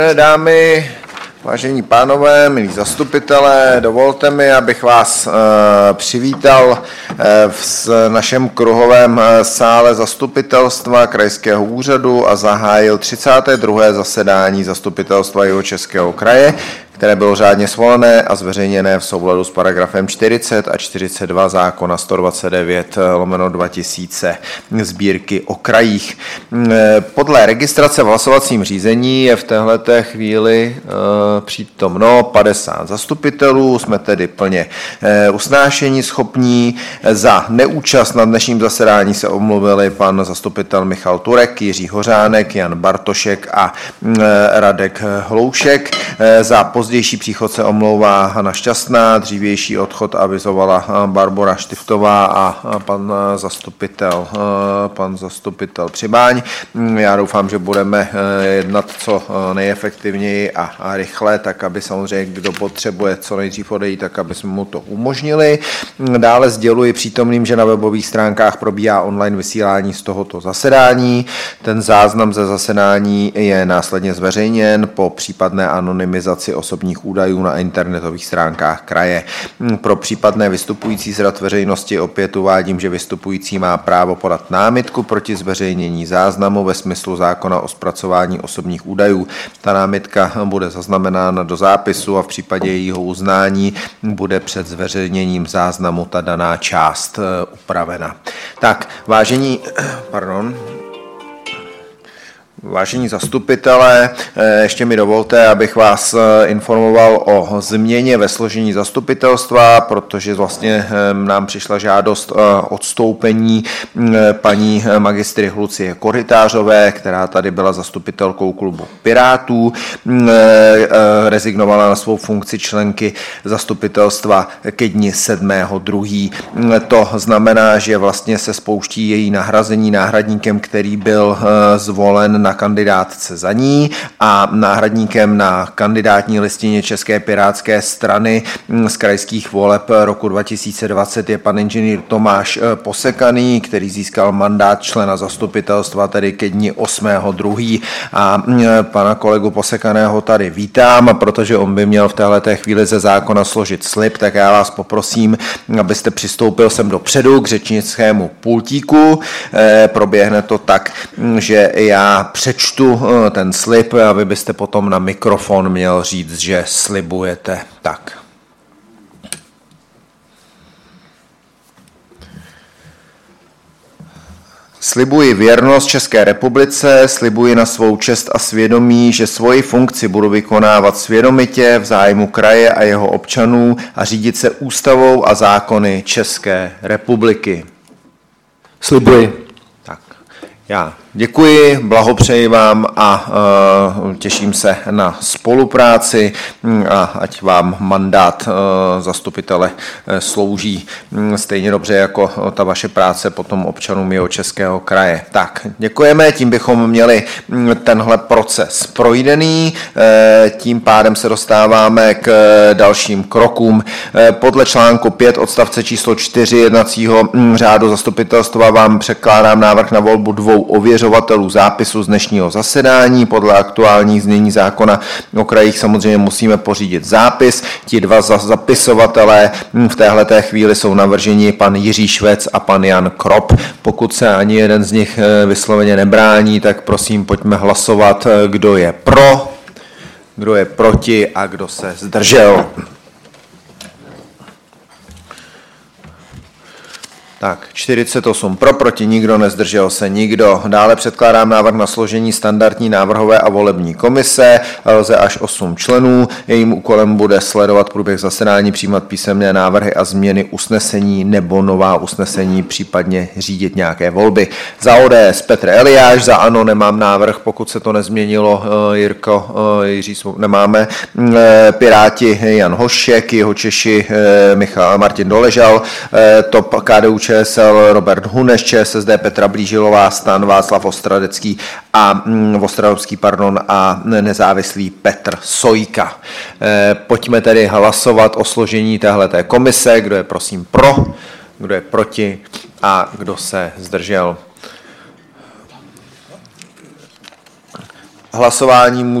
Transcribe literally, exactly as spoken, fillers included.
Dámy, vážení pánové, milí zastupitelé, dovolte mi, abych vás e, přivítal e, v našem kruhovém sále zastupitelstva Krajského úřadu a zahájil třicáté druhé zasedání zastupitelstva Jihočeského kraje, které bylo řádně svolené a zveřejněné v souladu s paragrafem čtyřicet a čtyřicet dva zákona sto dvacet devět lomeno dva tisíce sbírky o krajích. Podle registrace v hlasovacím řízení je v téhleté chvíli přítomno padesát zastupitelů, jsme tedy plně usnášení schopní. Za neúčast na dnešním zasedání se omluvili pan zastupitel Michal Turek, Jiří Hořánek, Jan Bartošek a Radek Hloušek. Za pozdější příchod se omlouvá Hana Šťastná, dřívější odchod avizovala Barbora Štiftová a pan zastupitel, pan zastupitel Přibáň. Já doufám, že budeme jednat co nejefektivněji a, a rychle, tak aby samozřejmě, kdo potřebuje co nejdřív odejít, tak aby jsme mu to umožnili. Dále sděluji přítomným, že na webových stránkách probíhá online vysílání z tohoto zasedání. Ten záznam ze zasedání je následně zveřejněn po případné anonymizaci osobních údajů na internetových stránkách kraje. Pro případné vystupující z rad veřejnosti opět uvádím, že vystupující má právo podat námitku proti zveřejnění záznamu ve smyslu zákona o zpracování osobních údajů. Ta námitka bude zaznamenána do zápisu a v případě jejího uznání bude před zveřejněním záznamu ta daná část upravena. Tak, vážení, pardon, Vážení zastupitelé, ještě mi dovolte, abych vás informoval o změně ve složení zastupitelstva, protože vlastně nám přišla žádost odstoupení paní magistry Lucie Korytářové, která tady byla zastupitelkou klubu Pirátů, rezignovala na svou funkci členky zastupitelstva ke dni sedmého druhého To znamená, že vlastně se spouští její nahrazení náhradníkem, který byl zvolen na kandidátce za ní, a náhradníkem na kandidátní listině České pirátské strany z krajských voleb roku dva tisíce dvacet je pan inženýr Tomáš Posekaný, který získal mandát člena zastupitelstva tedy ke dni osmého druhého a pana kolegu Posekaného tady vítám, protože on by měl v téhleté chvíli ze zákona složit slib, tak já vás poprosím, abyste přistoupil sem dopředu k řečnickému pultíku. Proběhne to tak, že já přečtu ten slib a vy byste potom na mikrofon měl říct, že slibujete. Tak. Slibuji věrnost České republice, slibuji na svou čest a svědomí, že svoji funkci budu vykonávat svědomitě v zájmu kraje a jeho občanů a řídit se ústavou a zákony České republiky. Slibuji. Tak, já děkuji, blahopřeji vám a uh, těším se na spolupráci a ať vám mandát uh, zastupitele uh, slouží um, stejně dobře jako uh, ta vaše práce potom občanům Jihočeského kraje. Tak, děkujeme, tím bychom měli um, tenhle proces projdený, uh, tím pádem se dostáváme k uh, dalším krokům. Uh, podle článku pět odstavce číslo čtyři jednacího um, řádu zastupitelstva vám překládám návrh na volbu dvou ověřovatelů zápisu z dnešního zasedání. Podle aktuální znění zákona o krajích samozřejmě musíme pořídit zápis. Ti dva zapisovatelé v téhleté chvíli jsou navrženi pan Jiří Švec a pan Jan Krop. Pokud se ani jeden z nich vysloveně nebrání, tak prosím pojďme hlasovat, kdo je pro, kdo je proti a kdo se zdržel. Tak, čtyřicet osm pro, proti nikdo, nezdržel se nikdo. Dále předkládám návrh na složení standardní návrhové a volební komise, lze až osm členů. Jejím úkolem bude sledovat průběh zasedání, přijímat písemné návrhy a změny usnesení nebo nová usnesení, případně řídit nějaké volby. Za O D S Petr Eliáš, za ANO nemám návrh, pokud se to nezměnilo, Jirko, Jiří, nemáme. Piráti Jan Hošek, Jihočeši Michal Martin Doležal, TOP K D U Č S L Robert Huneš, ČSSD Petra Blížilová, STAN Václav Ostradecký a Ostravský, pardon, a nezávislý Petr Sojka. Pojďme tedy hlasovat o složení téhleté komise. Kdo je prosím pro, kdo je proti a kdo se zdržel. Hlasování